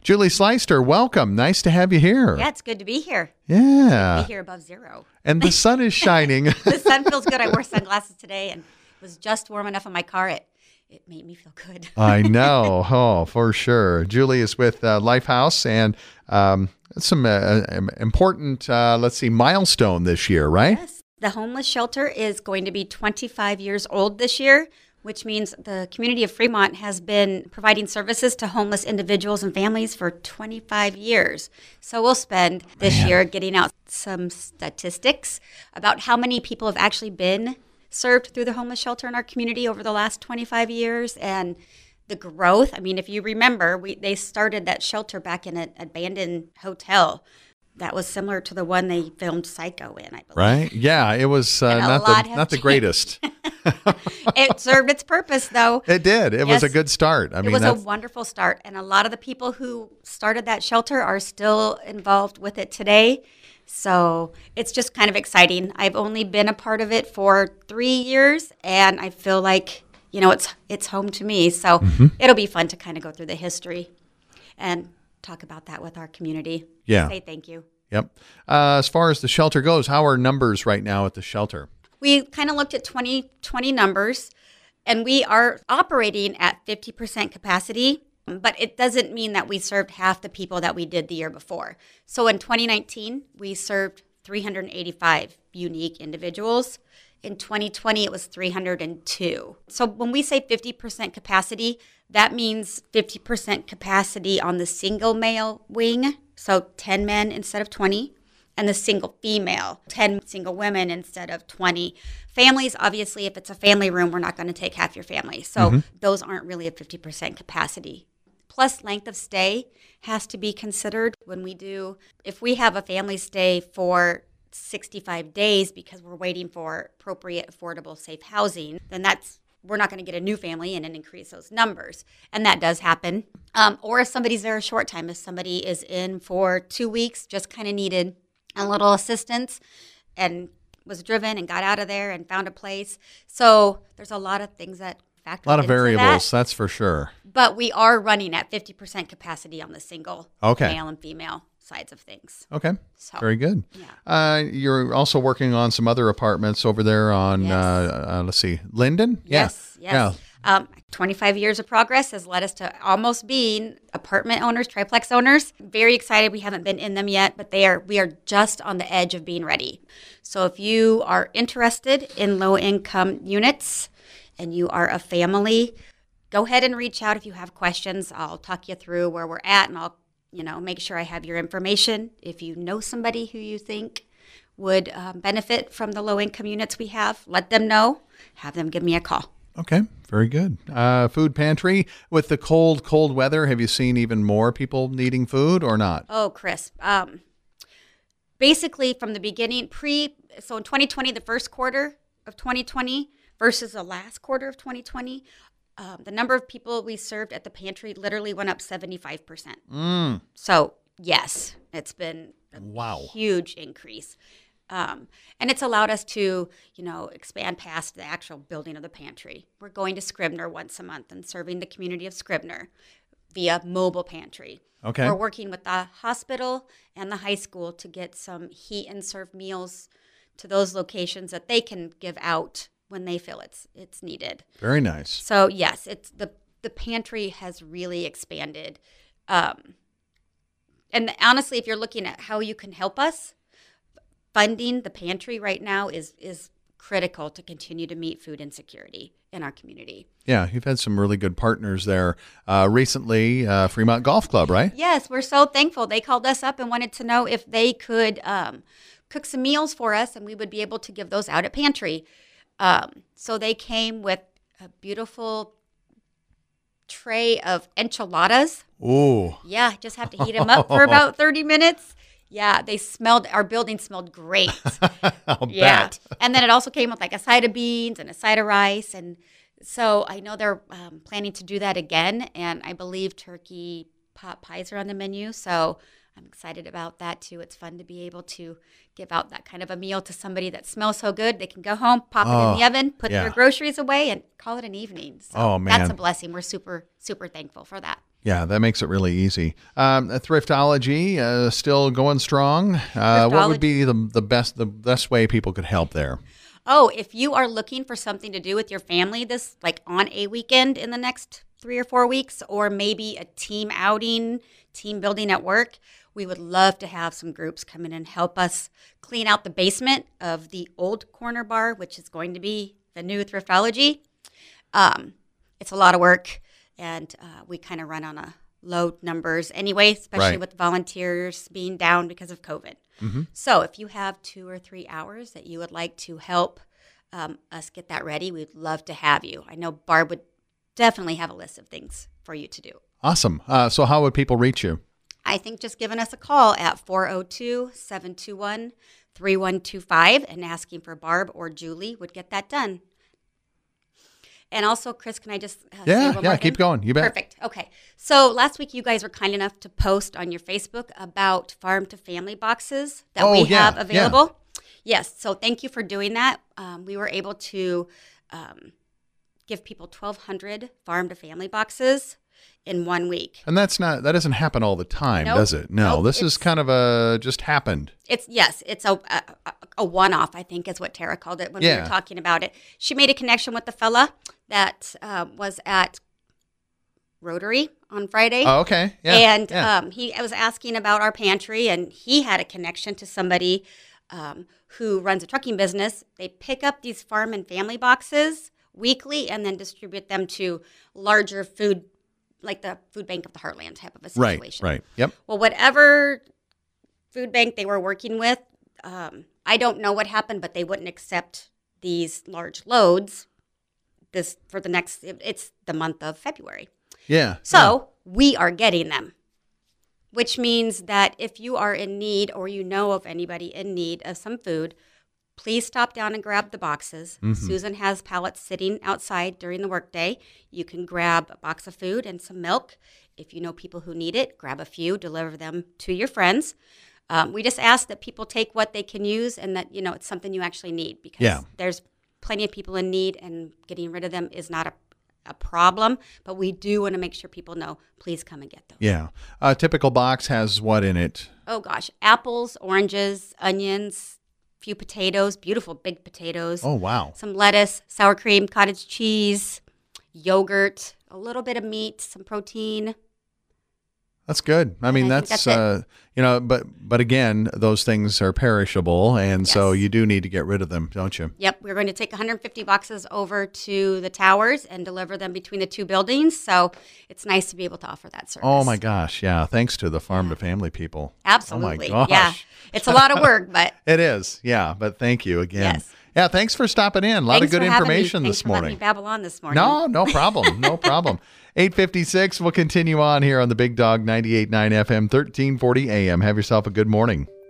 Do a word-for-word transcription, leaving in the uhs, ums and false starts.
Julie Sleister, welcome. Nice to have you here. Yeah, it's good to be here. Yeah. Be here above zero. And the sun is shining. The sun feels good. I wore sunglasses today and it was just warm enough in my car. It it made me feel good. I know. Oh, for sure. Julie is with uh, Lifehouse and um, some uh, important, uh, let's see, milestone this year, right? Yes. The homeless shelter is going to be twenty-five years old this year, which means the community of Fremont has been providing services to homeless individuals and families for twenty-five years. So we'll spend this Man. year getting out some statistics about how many people have actually been served through the homeless shelter in our community over the last twenty-five years and the growth. I mean, if you remember, we they started that shelter back in an abandoned hotel. That was similar to the one they filmed Psycho in, I believe. Right? Yeah, it was uh, not the not the greatest. It served its purpose, though. It did. It yes. was a good start. I it mean, was that's... a wonderful start, and a lot of the people who started that shelter are still involved with it today. So it's just kind of exciting. I've only been a part of it for three years, and I feel like you know it's it's home to me. So mm-hmm. it'll be fun to kind of go through the history and talk about that with our community. Yeah. Say thank you. Yep. Uh, as far as the shelter goes, how are numbers right now at the shelter? We kind of looked at twenty twenty numbers, and we are operating at fifty percent capacity, but it doesn't mean that we served half the people that we did the year before. So in twenty nineteen, we served three hundred eighty-five unique individuals. In twenty twenty, it was three hundred two. So when we say fifty percent capacity, that means fifty percent capacity on the single male wing, so ten men instead of twenty, and the single female, ten single women instead of twenty. Families, obviously, if it's a family room, we're not going to take half your family. So mm-hmm. those aren't really a fifty percent capacity. Plus, length of stay has to be considered when we do. If we have a family stay for sixty-five days because we're waiting for appropriate, affordable, safe housing, then that's we're not going to get a new family in and increase those numbers. And that does happen. Um, or if somebody's there a short time, if somebody is in for two weeks, just kind of needed a little assistance and was driven and got out of there and found a place. So there's a lot of things that factor A lot of into variables, that. That's for sure. But we are running at fifty percent capacity on the single okay. male and female sides of things. Okay. So, very good. Yeah. Uh, you're also working on some other apartments over there on, yes. uh, uh, let's see, Linden? Yes, yeah. yes. Yeah. Um, twenty-five years of progress has led us to almost being apartment owners, triplex owners. Very excited. We haven't been in them yet, but they are. we are just on the edge of being ready. So if you are interested in low-income units and you are a family, go ahead and reach out if you have questions. I'll talk you through where we're at, and I'll you know, make sure I have your information. If you know somebody who you think would um, benefit from the low-income units we have, let them know. Have them give me a call. Okay, very good. Uh, food pantry, with the cold, cold weather, have you seen even more people needing food or not? Oh, Chris. Um, basically, from the beginning, pre, so in twenty twenty, the first quarter of twenty twenty versus the last quarter of twenty twenty, Um, the number of people we served at the pantry literally went up seventy-five percent. Mm. So, yes, it's been a wow. huge increase. Um, and it's allowed us to, you know, expand past the actual building of the pantry. We're going to Scribner once a month and serving the community of Scribner via mobile pantry. Okay. We're working with the hospital and the high school to get some heat and serve meals to those locations that they can give out when they feel it's it's needed. Very nice. So yes, it's the the pantry has really expanded. Um, and honestly, if you're looking at how you can help us, funding the pantry right now is is critical to continue to meet food insecurity in our community. Yeah, you've had some really good partners there uh, recently. Uh, Fremont Golf Club, right? Yes, we're so thankful. They called us up and wanted to know if they could um, cook some meals for us, and we would be able to give those out at pantry. Um, so they came with a beautiful tray of enchiladas. Ooh. Yeah, just have to heat them up for about thirty minutes. Yeah, they smelled, our building smelled great. I'll yeah. bet. And then it also came with like a side of beans and a side of rice. And so I know they're um, planning to do that again. And I believe turkey pot pies are on the menu. So I'm excited about that too. It's fun to be able to give out that kind of a meal to somebody that smells so good. They can go home, pop oh, it in the oven, put yeah. their groceries away, and call it an evening. So oh, man. That's a blessing. We're super, super thankful for that. Yeah, that makes it really easy. Um, Thriftology uh, still going strong. Uh, what would be the the best the best way people could help there? Oh, if you are looking for something to do with your family this like on a weekend in the next three or four weeks, or maybe a team outing, team building at work, we would love to have some groups come in and help us clean out the basement of the old corner bar, which is going to be the new Thriftology. Um, it's a lot of work. And uh, we kind of run on a low numbers anyway, especially Right. with volunteers being down because of COVID. Mm-hmm. So if you have two or three hours that you would like to help um, us get that ready, we'd love to have you. I know Barb would definitely have a list of things for you to do. Awesome. Uh, so how would people reach you? I think just giving us a call at four oh two, seven two one, three one two five and asking for Barb or Julie would get that done. And also, Chris, can I just uh, say Yeah, one yeah, more keep thing? going. You bet. Perfect. Okay. So last week, you guys were kind enough to post on your Facebook about farm to family boxes that Oh, we yeah, have yeah. available. Yes. So thank you for doing that. Um, we were able to um, give people twelve hundred farm to family boxes in one week. And that's not that doesn't happen all the time, Nope. does it? No, Nope. this is It's- kind of a just happened. It's yes, it's a a, a one-off. I think is what Tara called it when we Yeah. were talking about it. She made a connection with the fella that uh, was at Rotary on Friday. Oh, okay. Yeah. and yeah. um, he was asking about our pantry, and he had a connection to somebody um, who runs a trucking business. They pick up these farm and family boxes weekly and then distribute them to larger food, like the Food Bank of the Heartland type of a right. situation. Right. Yep. Well, whatever food bank they were working with, um, I don't know what happened, but they wouldn't accept these large loads this for the next, it's the month of February. Yeah. So we are getting them, which means that if you are in need or you know of anybody in need of some food, please stop down and grab the boxes. Mm-hmm. Susan has pallets sitting outside during the workday. You can grab a box of food and some milk. If you know people who need it, grab a few, deliver them to your friends. Um, we just ask that people take what they can use and that, you know, it's something you actually need because Yeah. there's plenty of people in need and getting rid of them is not a a problem, but we do want to make sure people know, please come and get those. Yeah. A typical box has what in it? Oh gosh, apples, oranges, onions, few potatoes, beautiful big potatoes, Oh, wow. some lettuce, sour cream, cottage cheese, yogurt, a little bit of meat, some protein. That's good. I mean, I think that's, that's it. uh, you know, but but again, those things are perishable, and so Yes. you do need to get rid of them, don't you? Yep, we're going to take one hundred fifty boxes over to the towers and deliver them between the two buildings. So it's nice to be able to offer that service. Oh my gosh, yeah. Thanks to the farm to family people. Absolutely. Oh my gosh. Yeah, it's a lot of work, but It is, yeah. But thank you again. Yes. Yeah, thanks for stopping in. A lot thanks of good for having me. information Thanks this for letting morning. me babble on this morning. No, no problem. No problem. eight fifty-six, we'll continue on here on the Big Dog ninety-eight point nine F M, thirteen forty A M. Have yourself a good morning.